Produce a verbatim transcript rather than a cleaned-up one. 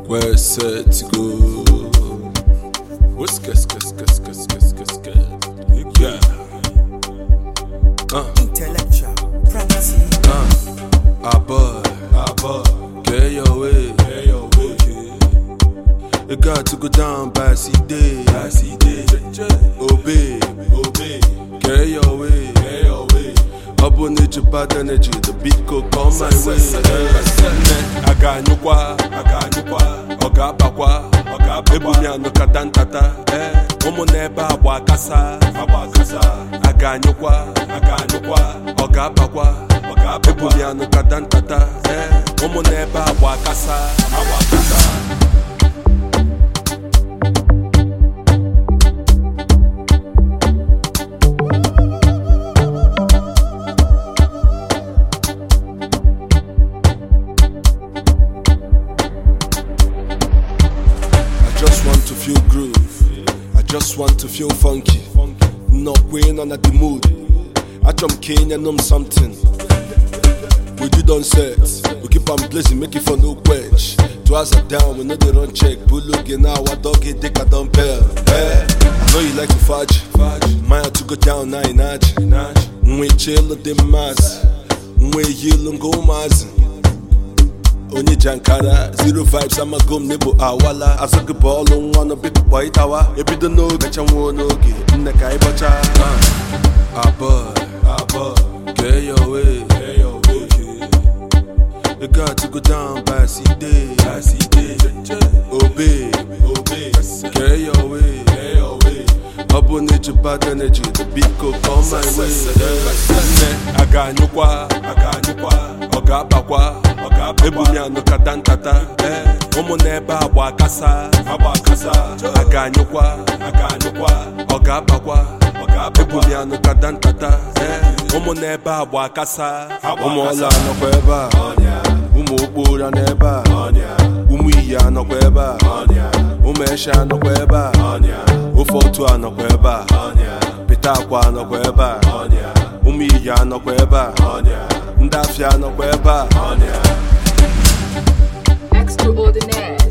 We're set to go. What's gas, gas, gas, gas, gas, gas, gas. Yeah. Uh. Intellectual property. Uh. Ah boy, ah boy. Get your way, get your way. It got to go down by C day, by C day. Obey, obey. Get your way, get your way. Up on it, your bad energy. The beat could come my way. I got you qua, I got you qua. Oga bakwa, oga ebunya no katantata. Eh, omo neba abwa kasa, abwa kasa. Aga nyokwa, aga nyokwa. Oga bakwa, oga ebunya no katantata. Eh, omo neba abwa kasa, abwa kasa. I just want to feel groove. I just want to feel funky. Not weighing on at the mood. I jump Kenya and know something. We do done set. We keep on blazing, make it for no quench. Twice are down, we know they run check. Bullogi now, our dog it take a dumbbell. Hey, I know you like to fudge. Mine to go down, now in Aj. We chill at the mass. We yield and go mass. Onye Jankara, zero vibes, I'm a gum nebo awala. I suck a ball on one of big white tower. If you don't know, get your one okay. Naka ibacha. Ah boy, ah boy. Get your way, get your way. You got to go down by C day, by C day. Obey, obey. Get your way, get your way. Up on it, your bad energy. The beat could come my way. I got you qua, I got you qua. Oga bakwa. Ebunya no katantata. Eh, omo neba abwa kasa, abwa kasa. Aga nyokwa, aga nyokwa. Oga bakwa, oga ebunya no katantata. Eh, omo neba abwa kasa, omo ola no kweba. Umu okpora neba. Umu iya no kweba. Umu esha no kweba. Ofotu no kweba. Pitakwa no kweba. Umu iya no kweba. Ndafia no kweba. Extraordinaire.